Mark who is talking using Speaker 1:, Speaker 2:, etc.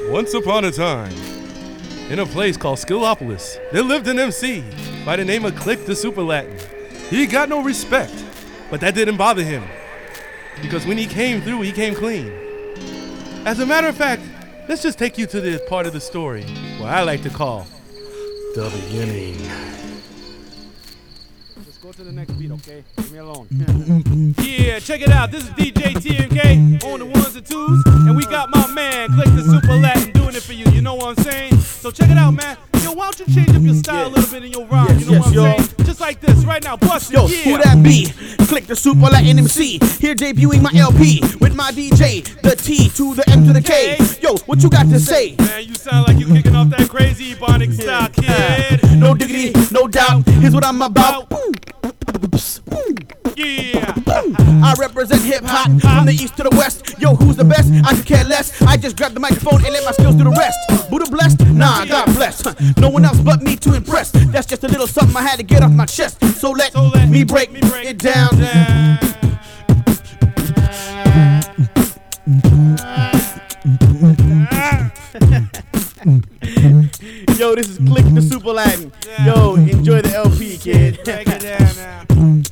Speaker 1: Once upon a time, in a place called Skillopolis, there lived an MC by the name of Click the Super Latin. He got no respect, but that didn't bother him, because when he came through, he came clean. As a matter of fact, let's just take you to the part of the story where I like to call the beginning.
Speaker 2: Let's go to the next beat, okay? Leave me alone. Yeah, check it out. This is DJ TMK on the ones and twos, and we got my man Click the Super Latin doing it for you. You know what I'm saying? So check it out, man. Yo, why don't you change up your style a little bit in your rhyme? You know what I'm saying? Just like this right now. Bust it.
Speaker 3: Yo, who that be? Click the Super Latin MC. Here debuting my LP with my DJ, the T to the M to the K. Yo, what you got to say?
Speaker 2: Man, you sound like you kicking off that crazy Ebonic style, kid.
Speaker 3: No diggity, no doubt. Here's what I'm about.
Speaker 2: Yeah.
Speaker 3: I represent hip hop from the east to the west. Yo, who's the best? I could care less. I just grab the microphone and let my skills do the rest. Buddha blessed? Nah, God bless. No one else but me to impress. That's just a little something I had to get off my chest. So let me break it down. Yo, this is Click the Super Latin. Yo, enjoy the LP, kid.
Speaker 2: Break it down now.